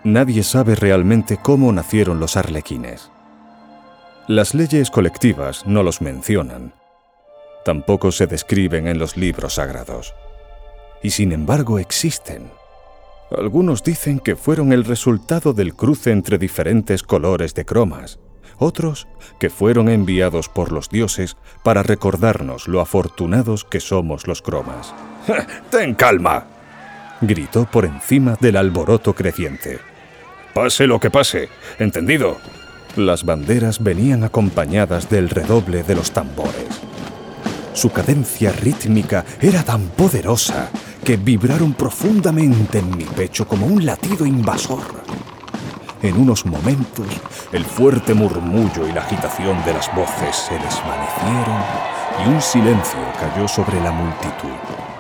Nadie sabe realmente cómo nacieron los arlequines. Las leyes colectivas no los mencionan. Tampoco se describen en los libros sagrados. Y sin embargo existen. Algunos dicen que fueron el resultado del cruce entre diferentes colores de cromas. Otros que fueron enviados por los dioses para recordarnos lo afortunados que somos los cromas. ¡Ten calma!, gritó por encima del alboroto creciente. Pase lo que pase, ¿entendido? Las banderas venían acompañadas del redoble de los tambores. Su cadencia rítmica era tan poderosa que vibraron profundamente en mi pecho como un latido invasor. En unos momentos, el fuerte murmullo y la agitación de las voces se desvanecieron y un silencio cayó sobre la multitud.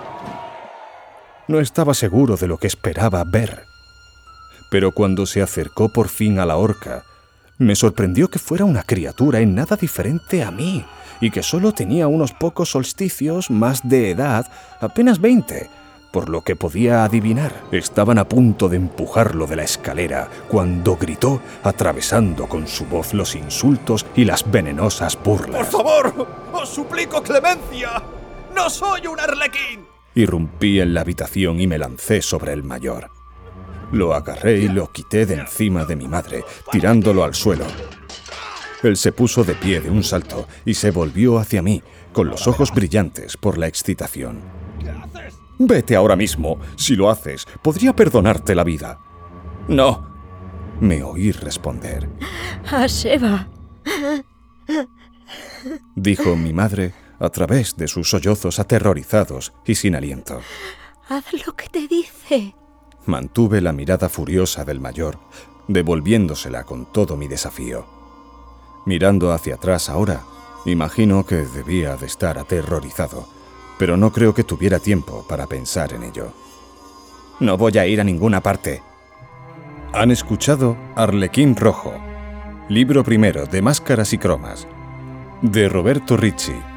No estaba seguro de lo que esperaba ver, pero cuando se acercó por fin a la horca, me sorprendió que fuera una criatura en nada diferente a mí y que solo tenía unos pocos solsticios más de edad, apenas 20, por lo que podía adivinar. Estaban a punto de empujarlo de la escalera cuando gritó, atravesando con su voz los insultos y las venenosas burlas. ¡Por favor! ¡Os suplico clemencia! ¡No soy un arlequín! Irrumpí en la habitación y me lancé sobre el mayor. Lo agarré y lo quité de encima de mi madre, tirándolo al suelo. Él se puso de pie de un salto y se volvió hacia mí, con los ojos brillantes por la excitación. «Vete ahora mismo. Si lo haces, podría perdonarte la vida». «No», me oí responder. «Asheva», dijo mi madre a través de sus sollozos aterrorizados y sin aliento. «Haz lo que te dice». Mantuve la mirada furiosa del mayor, devolviéndosela con todo mi desafío. Mirando hacia atrás ahora, imagino que debía de estar aterrorizado, pero no creo que tuviera tiempo para pensar en ello. «No voy a ir a ninguna parte». Han escuchado Arlequín Rojo, libro primero de Máscaras y Cromas, de Roberto Ricci.